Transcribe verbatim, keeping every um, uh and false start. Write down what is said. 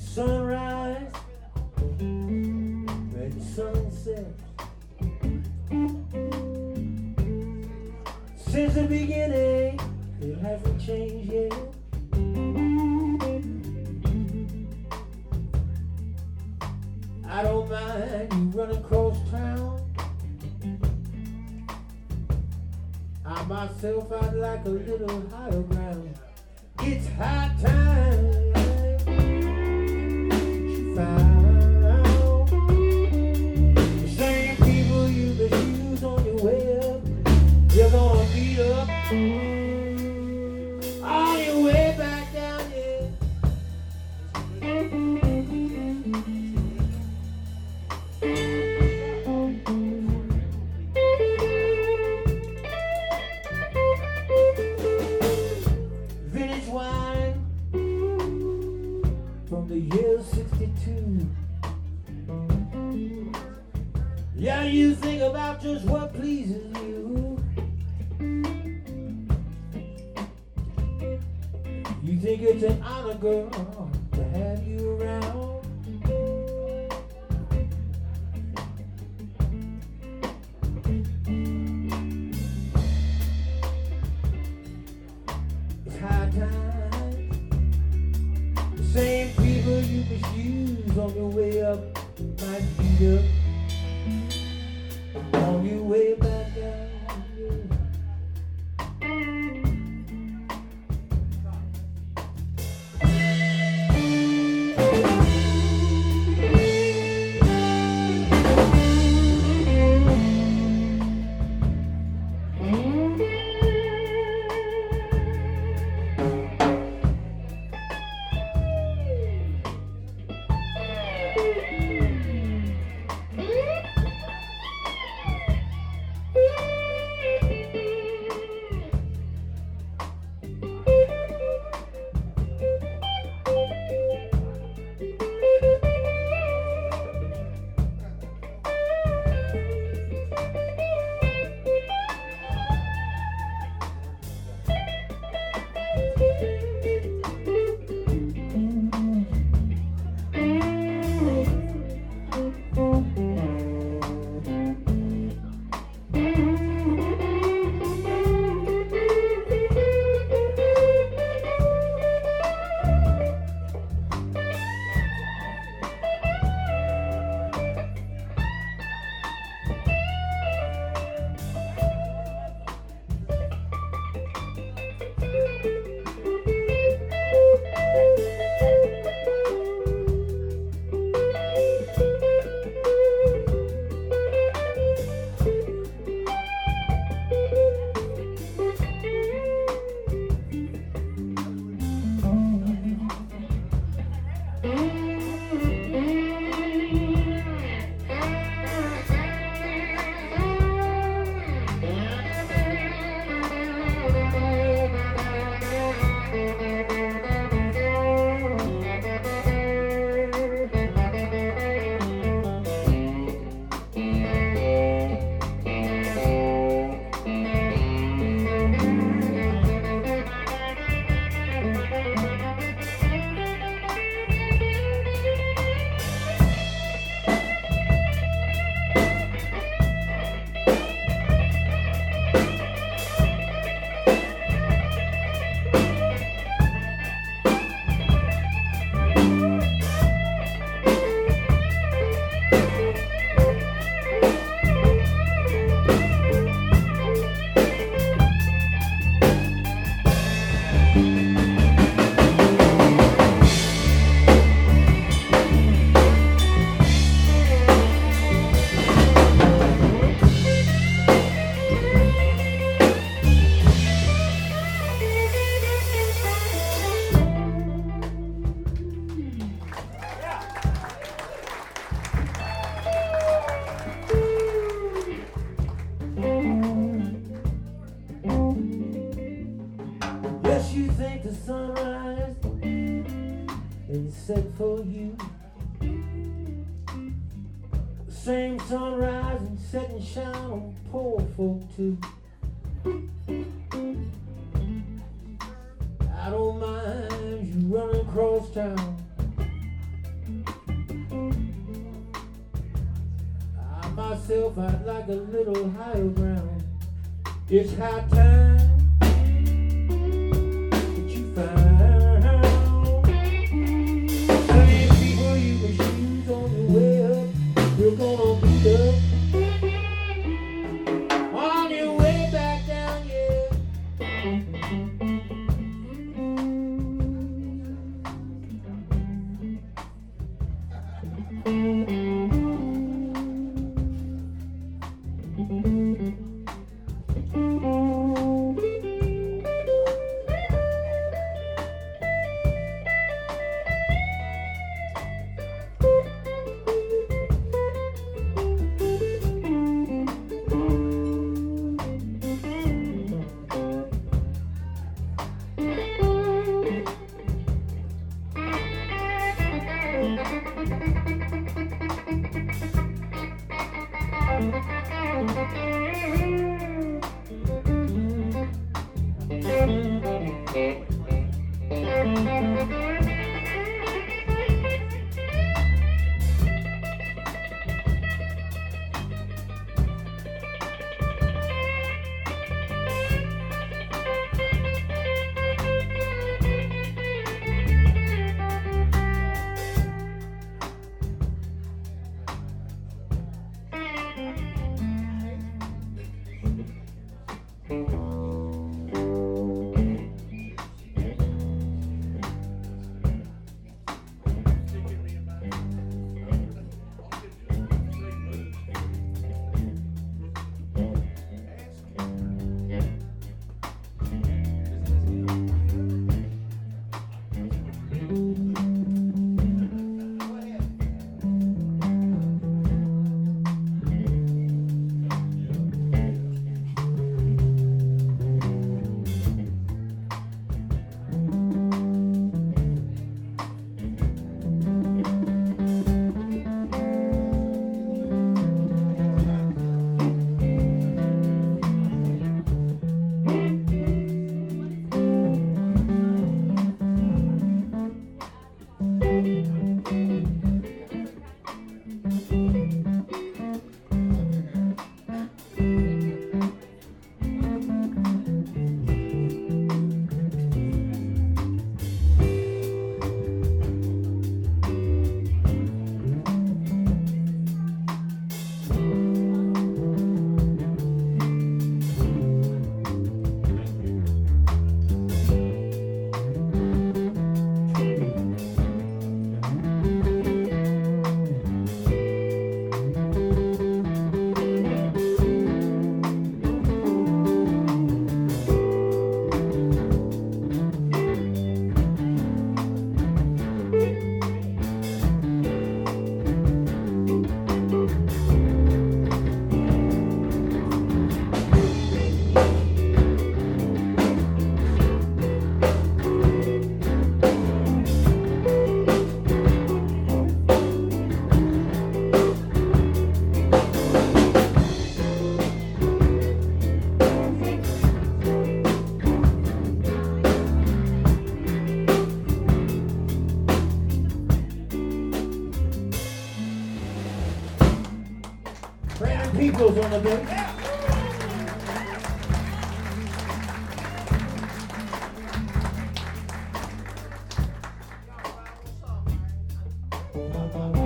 Sunrise and sunset. Since the beginning, it hasn't changed yet. I don't mind you run across town. I myself, I'd like a little higher ground. It's high time you found the same people you misuse on your way up. You're gonna meet up on your way back down here. Vintage wine from the year sixty-two. Yeah, you think about just what pleases you. You think it's an honor, girl, to have you around. It's high time. The same people you misuse on your way up might beat up on your way back down. set for you. Same sunrise and setting shine on poor folk too. I don't mind you running across town. myself out like a little higher ground. It's high time that you found same people you can choose on your way up. You're gonna beat up on your way back down, yeah. Peoples on the bass.